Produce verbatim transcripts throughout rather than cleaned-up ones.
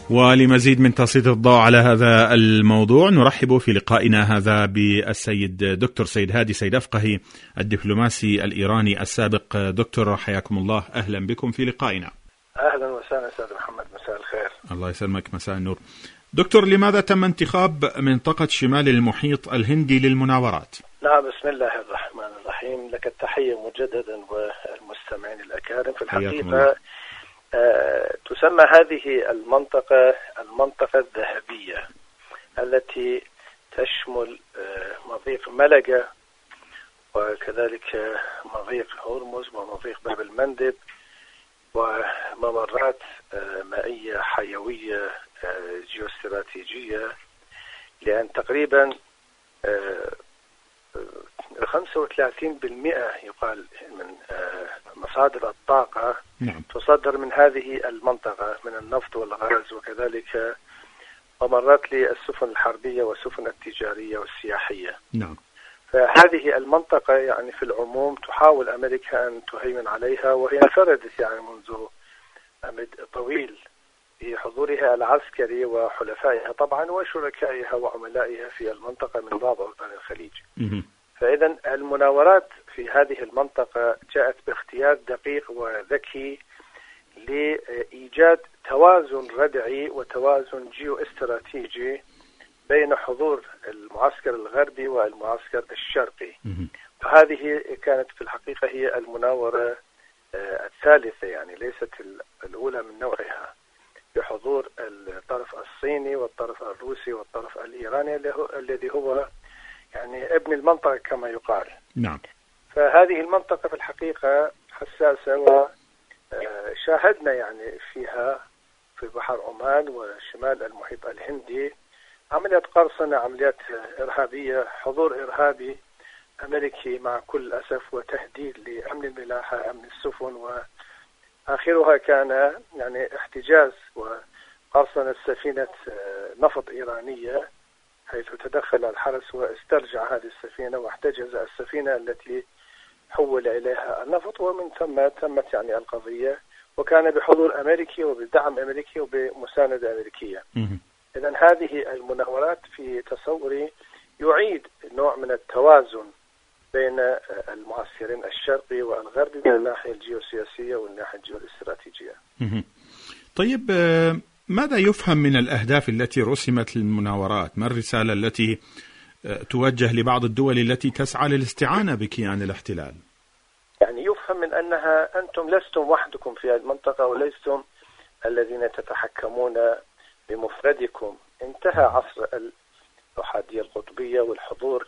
ولمزيد من تسليط الضوء على هذا الموضوع نرحب في لقائنا هذا بالسيد دكتور سيد هادي سيد أفقهي الدبلوماسي الإيراني السابق. دكتور حياكم الله، أهلا بكم في لقائنا. أهلا وسهلا أستاذ محمد، مساء الخير. الله يسلمك، مساء النور. دكتور، لماذا تم انتخاب منطقة شمال المحيط الهندي للمناورات؟ نعم، بسم الله الرحمن الرحيم. لك التحية مجددا والمستمعين الأكارم. في الحقيقة آه تسمى هذه المنطقة المنطقة الذهبية التي تشمل آه مضيق ملقا وكذلك مضيق هرمز ومضيق باب المندب وممرات آه مائية حيوية آه جيوستراتيجية، لأن تقريبا آه خمسة وثلاثين بالمئة يقال من مصادر الطاقة نعم. تصدر من هذه المنطقة من النفط والغاز، وكذلك ممرات للسفن الحربية والسفن التجارية والسياحية نعم. فهذه المنطقة يعني في العموم تحاول أمريكا أن تهيمن عليها، وهي انفردت يعني منذ أمد طويل بحضورها العسكري وحلفائها طبعا وشركائها وعملائها في المنطقة من بعض بلدان الخليج. م- فإذا المناورات في هذه المنطقة جاءت باختيار دقيق وذكي لإيجاد توازن ردعي وتوازن جيو استراتيجي بين حضور المعسكر الغربي والمعسكر الشرقي. وهذه كانت في الحقيقة هي المناورة الثالثة، يعني ليست الأولى من نوعها، بحضور الطرف الصيني والطرف الروسي والطرف الإيراني الذي هو يعني ابن المنطقة كما يقال. نعم. فهذه المنطقة في الحقيقة حساسة، وشاهدنا يعني فيها في بحر عمان وشمال المحيط الهندي عمليات قرصنة، عمليات إرهابية، حضور إرهابي أمريكي مع كل أسف، وتهديد لأمن الملاحة، أمن السفن، وآخرها كان يعني احتجاز وقرصنة سفينة نفط إيرانية، حيث تدخل الحرس واسترجع هذه السفينة واحتجز السفينة التي حول إليها النفط، ومن ثم تمت يعني القضية، وكان بحضور أمريكي وبدعم أمريكي وبمساندة أمريكية. إذن هذه المناورات في تصوري يعيد نوع من التوازن بين المعسكرين الشرقي والغربي من الناحية الجيوسياسية والناحية الجيوستراتيجية. طيب، ماذا يفهم من الأهداف التي رسمت للمناورات؟ ما الرسالة التي توجه لبعض الدول التي تسعى للاستعانة بكيان الاحتلال؟ يعني يفهم من أنها أنتم لستم وحدكم في المنطقة ولستم الذين تتحكمون بمفردكم. انتهى عصر الأحادية القطبية والحضور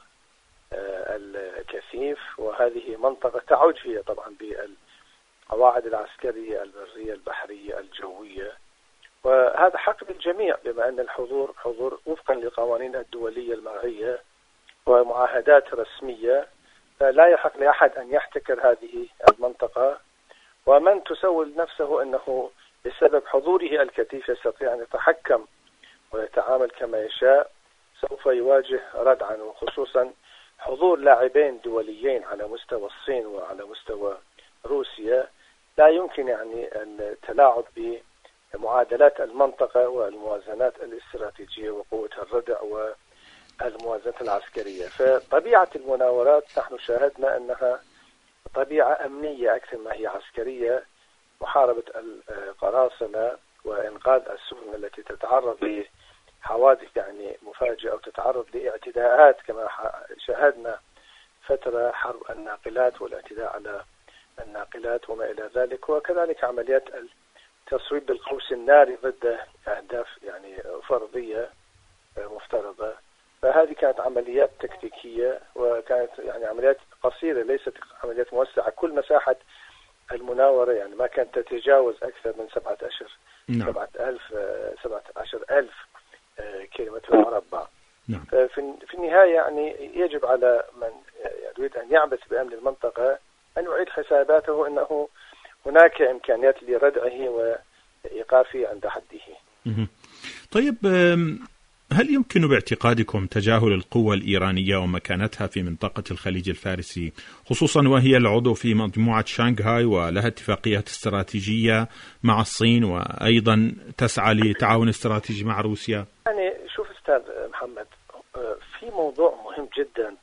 الكثيف، وهذه منطقة تعج هي طبعا بالقواعد العسكرية البرية البحرية الجوية، وهذا حق للجميع بما أن الحضور حضور وفقا لقوانين الدولية المرعية ومعاهدات رسمية، فلا يحق لأحد أن يحتكر هذه المنطقة. ومن تسول نفسه أنه بسبب حضوره الكثيف يستطيع أن يتحكم ويتعامل كما يشاء سوف يواجه ردعا، وخصوصا حضور لاعبين دوليين على مستوى الصين وعلى مستوى روسيا لا يمكن يعني التلاعب بمعادلات المنطقة والموازنات الاستراتيجية وقوة الردع والموازنات العسكرية. فطبيعة المناورات نحن شاهدنا أنها طبيعة أمنية أكثر ما هي عسكرية، محاربة القراصنة وإنقاذ السفن التي تتعرض لحوادث يعني مفاجئة أو تتعرض لاعتداءات، كما شاهدنا فترة حرب الناقلات والاعتداء على الناقلات وما إلى ذلك، وكذلك عمليات التصويب بالقوس الناري ضد أهداف يعني فرضية مفترضة. فهذه كانت عمليات تكتيكية، وكانت يعني عمليات قصيرة ليست عمليات موسعة. كل مساحة المناورة يعني ما كانت تتجاوز أكثر من سبعة أشهر نعم. سبعة ألف سبعة عشر ألف كيلومتر مربع. نعم. في النهاية يعني يجب على من يريد أن يعبث بأمن المنطقة أن يعيد حساباته أنه هناك إمكانيات لردعه وإيقافه عند حده. طيب، هل يمكن باعتقادكم تجاهل القوة الإيرانية ومكانتها في منطقة الخليج الفارسي، خصوصا وهي العضو في مجموعة شانغهاي ولها اتفاقيات استراتيجية مع الصين وأيضا تسعى لتعاون استراتيجي مع روسيا؟ يعني شوف أستاذ محمد، في موضوع مهم جدا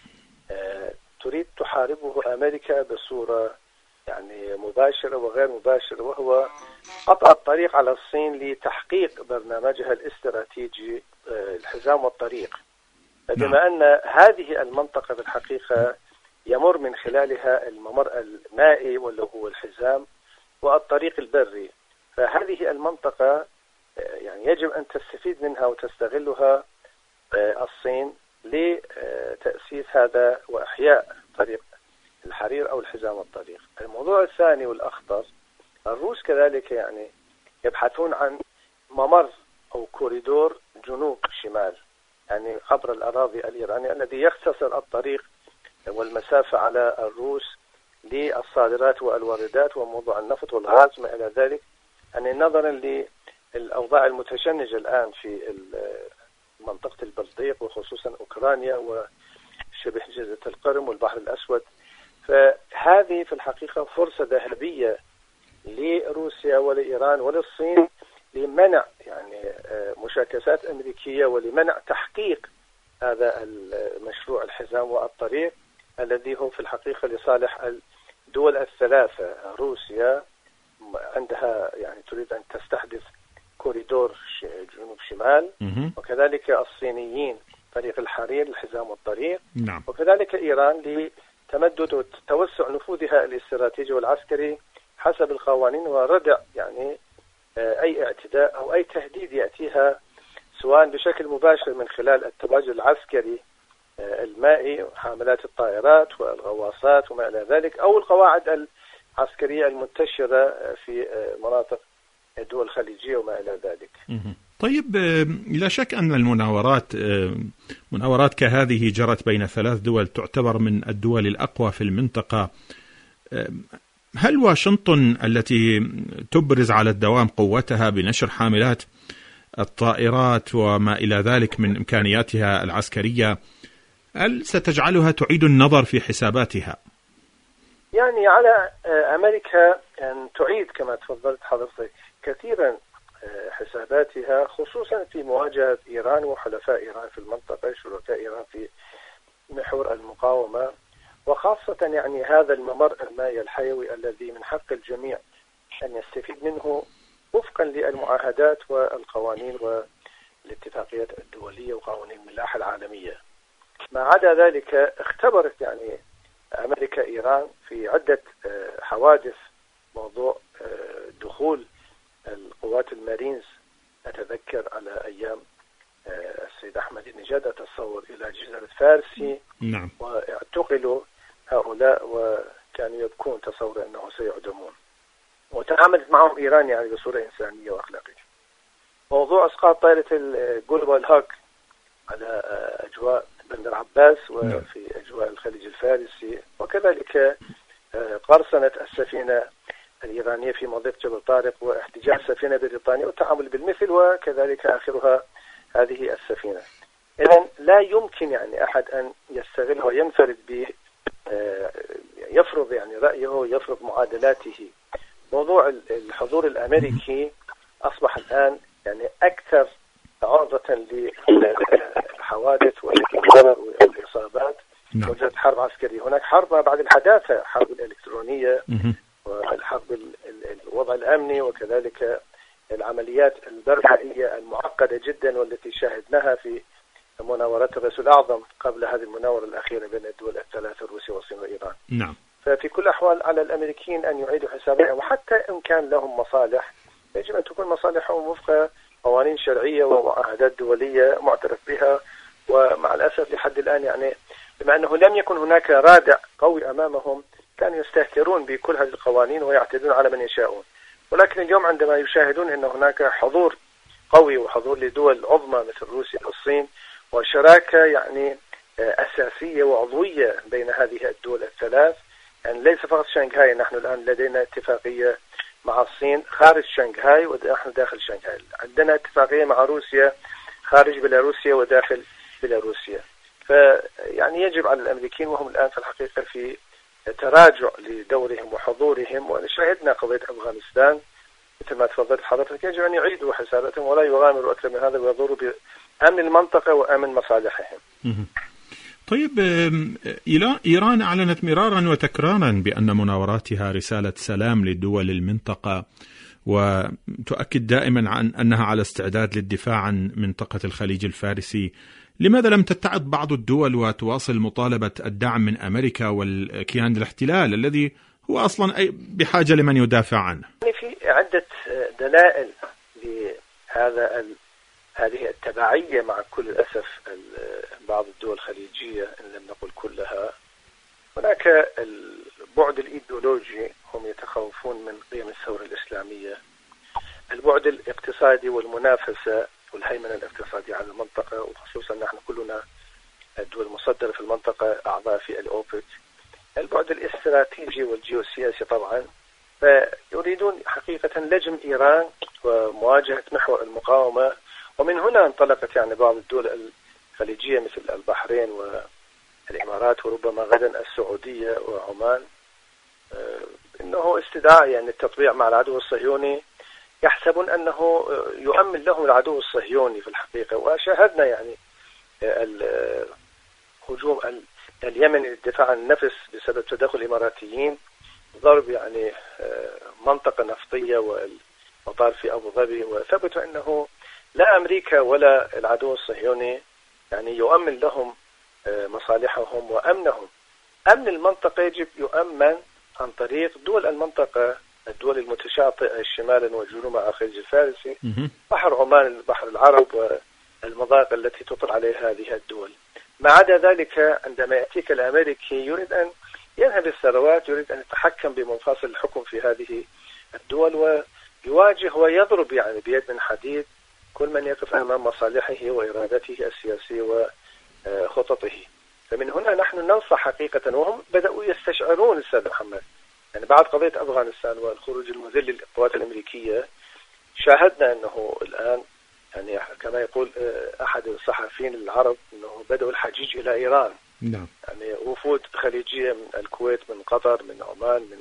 تريد تحاربه أمريكا بصورة يعني مباشرة وغير مباشرة، وهو قطع الطريق على الصين لتحقيق برنامجها الاستراتيجي الحزام والطريق. بما أن هذه المنطقة في الحقيقة يمر من خلالها الممر المائي واللي هو الحزام والطريق البري، فهذه المنطقة يعني يجب أن تستفيد منها وتستغلها الصين لتأسيس هذا وإحياء طريق الحرير أو الحزام والطريق. الموضوع الثاني والأخطر، الروس كذلك يعني يبحثون عن ممر أو كوريدور جنوب شمال، يعني عبر الأراضي الإيرانية الذي يختصر الطريق والمسافة على الروس للصادرات والواردات وموضوع النفط والغاز ما إلى ذلك. يعني نظرا للأوضاع المتشنجة الآن في منطقة البلطيق وخصوصا أوكرانيا وشبه جزيرة القرم والبحر الأسود، فهذه في الحقيقة فرصة ذهبية لروسيا ولإيران وللصين لمنع يعني مشاكسات أمريكية ولمنع تحقيق هذا المشروع الحزام والطريق الذي هو في الحقيقة لصالح الدول الثلاثة. روسيا عندها يعني تريد أن تستحدث كوريدور جنوب شمال، وكذلك الصينيين طريق الحرير الحزام والطريق، نعم. وكذلك إيران لتمدد وتوسع نفوذها الاستراتيجي والعسكري حسب القوانين وردع يعني أي اعتداء أو أي تهديد يأتيها سواء بشكل مباشر من خلال التواجد العسكري المائي وحاملات الطائرات والغواصات وما إلى ذلك، أو القواعد العسكرية المنتشرة في مناطق الدول الخليجية وما إلى ذلك. طيب، لا شك أن المناورات مناورات كهذه جرت بين ثلاث دول تعتبر من الدول الأقوى في المنطقة. هل واشنطن التي تبرز على الدوام قوتها بنشر حاملات الطائرات وما إلى ذلك من إمكانياتها العسكرية، هل ستجعلها تعيد النظر في حساباتها؟ يعني على أمريكا أن تعيد كما تفضلت حضرتك كثيرا حساباتها، خصوصا في مواجهة إيران وحلفاء إيران في المنطقة، شركاء إيران في محور المقاومة، وخاصة يعني هذا الممر المائي الحيوي الذي من حق الجميع أن يستفيد منه وفقا للمعاهدات والقوانين والاتفاقيات الدولية وقوانين الملاحة العالمية. ما عدا ذلك اختبرت يعني أمريكا إيران في عدة حوادث موضوع دخول القوات المارينز. أتذكر على أيام السيد أحمد نجاد أتصور إلى جزيرة فارسي، نعم، واعتقلوا هؤلاء وكانوا يبكون تصور أنه سيعدمون، وتعاملت معهم إيران يعني بصورة إنسانية وأخلاقية. موضوع إسقاط طائرة الجولبال هوك على أجواء بندر عباس وفي أجواء الخليج الفارسي، وكذلك قرصنة السفينة الإيرانية في مضيق جبل طارق واحتجاز سفينة بريطانية والتعامل بالمثل، وكذلك آخرها هذه السفينة. إذن لا يمكن يعني أحد أن يستغل وينفرد ب يفرض يعني رأيه يفرض معادلاته. موضوع الحضور الأمريكي أصبح الآن يعني أكثر عرضة للحوادث والضرر والإصابات. وجدت حرب عسكرية، هناك حرب ما بعد الحداثة، حرب الإلكترونية والحرب الوضع الأمني، وكذلك العمليات البرمجية المعقدة جدا والتي شاهدناها في مناورات الرئيس الأعظم قبل هذه المناورة الأخيرة بين الدول الثلاثة روسيا والصين وإيران. نعم. ففي كل الأحوال على الأمريكيين أن يعيدوا حساباتهم، وحتى إن كان لهم مصالح يجب أن تكون مصالحهم وفق قوانين شرعية ومعاهدات دولية معترف بها. ومع الأسف لحد الآن يعني بما أنه لم يكن هناك رادع قوي أمامهم كانوا يستهترون بكل هذه القوانين ويعتدون على من يشاءون. ولكن اليوم عندما يشاهدون أن هناك حضور قوي وحضور لدول عظمى مثل روسيا والصين وشراكة يعني أساسية وعضوية بين هذه الدول الثلاث، يعني ليس فقط شنغهاي، نحن الآن لدينا اتفاقية مع الصين خارج شنغهاي ونحن داخل شنغهاي، عندنا اتفاقية مع روسيا خارج بيلاروسيا وداخل بيلاروسيا. فيعني يجب على الأمريكيين، وهم الآن في الحقيقة في تراجع لدورهم وحضورهم، وشاهدنا قضية أفغانستان مثل ما تفضلت حضرتك، يجب أن يعيدوا حساباتهم ولا يغامروا أكثر من هذا ويضروا بأمن المنطقة وأمن مصالحهم. طيب، إيران أعلنت مرارا وتكرارا بأن مناوراتها رسالة سلام لدول المنطقة، وتؤكد دائما عن أنها على استعداد للدفاع عن منطقة الخليج الفارسي. لماذا لم تتعظ بعض الدول وتواصل مطالبة الدعم من أمريكا والكيان الاحتلال الذي هو أصلا بحاجة لمن يدافع عنه؟ في عدة دلائل لهذا هذه التبعية مع كل الأسف بعض الدول الخليجية إن لم نقل كلها. هناك البعد الإيديولوجي، هم يتخوفون من قيم الثورة الإسلامية. البعد الاقتصادي والمنافسة والهيمنة الاقتصادية على المنطقة، وخصوصا نحن كلنا الدول المصدرة في المنطقة أعضاء في الأوبك. البعد الاستراتيجي والجيوسياسي طبعا، فيريدون حقيقة لجم إيران ومواجهة محور المقاومة. ومن هنا انطلقت يعني بعض الدول الخليجية مثل البحرين والإمارات وربما غدا السعودية وعمان، إنه استدعاء يعني التطبيع مع العدو الصهيوني. يحسبون أنه يؤمن لهم العدو الصهيوني في الحقيقة. وشاهدنا يعني الهجوم اليمني للدفاع عن النفس بسبب تدخل الإماراتيين، ضرب يعني منطقة نفطية والمطار في أبو ظبي، وثبتوا أنه لا أمريكا ولا العدو الصهيوني يعني يؤمن لهم مصالحهم وأمنهم. أمن المنطقة يجب يؤمن عن طريق دول المنطقة، الدول المتشاطئة شمالا وجنوبا على الخليج الفارسي، بحر عمان، بحر العرب، والمضايق التي تطل عليها هذه الدول. ما عدا ذلك عندما يأتيك الأمريكي يريد أن ينهب الثروات، يريد أن يتحكم بمنفصل الحكم في هذه الدول، ويواجه ويضرب يعني بيد من حديد كل من يقف أمام مصالحه وإرادته السياسية وخططه. فمن هنا نحن ننصح حقيقة، وهم بدأوا يستشعرون أستاذ محمد يعني بعد قضية أفغانستان والخروج المذل للقوات الأمريكية، شاهدنا أنه الآن يعني كما يقول أحد الصحفيين العرب أنه بدأوا الحجيج إلى إيران. نعم. يعني وفود خليجية من الكويت، من قطر، من عمان، من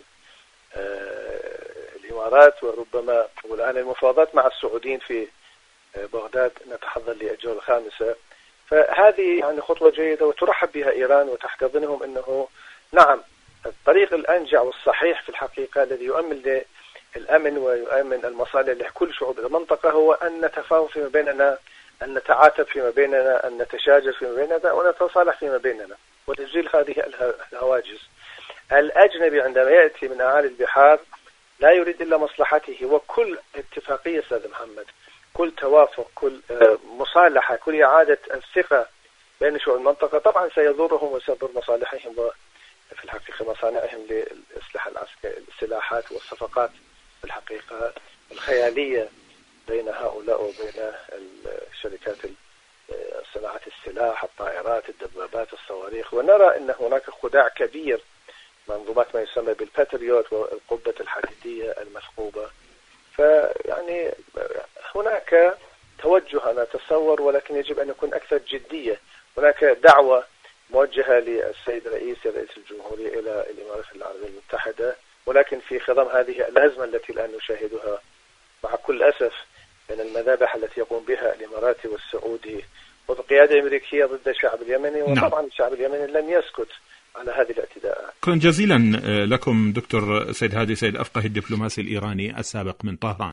آه الإمارات، وربما والآن المفاوضات مع السعوديين في بغداد نتحضر للجولة الخامسة. فهذه يعني خطوة جيدة وترحب بها إيران وتحتضنهم أنه نعم الطريق الأنجع والصحيح في الحقيقة الذي يؤمن للأمن ويؤمن المصالح لكل شعوب المنطقة هو أن نتفاهم فيما بيننا، أن نتعاتب فيما بيننا، أن نتشاجر فيما بيننا، ونتصالح فيما بيننا وتزيل هذه الهواجس. الأجنبي عندما يأتي من أعالي البحار لا يريد إلا مصلحته، وكل اتفاقية أستاذ محمد، كل توافق، كل مصالحة، كل إعادة الثقة بين شعوب المنطقة طبعا سيضرهم وسيضر مصالحهم وفي الحقيقة مصانعهم للأسلحة العسكرية، السلاحات والصفقات في الحقيقة الخيالية بين هؤلاء وبين الشركات صناعة السلاح، الطائرات، الدبابات، الصواريخ. ونرى أن هناك خداع كبير، منظومات ما يسمى بالباتريوت والقبة الحديدية المثقوبة. فيعني هناك توجه أنا أتصور، ولكن يجب أن يكون أكثر جدية. هناك دعوة موجهة للسيد رئيس رئيس الجمهورية إلى الإمارات العربية المتحدة، ولكن في خضم هذه الأزمة التي الآن نشاهدها مع كل أسف من المذابح التي يقوم بها الإماراتي والسعودي وبقيادة الأمريكية ضد الشعب اليمني. وطبعا الشعب اليمني لن يسكت على هذه الاعتداءات. شكرا جزيلا لكم دكتور سيد هادي سيد أفقه، الدبلوماسي الإيراني السابق من طهران.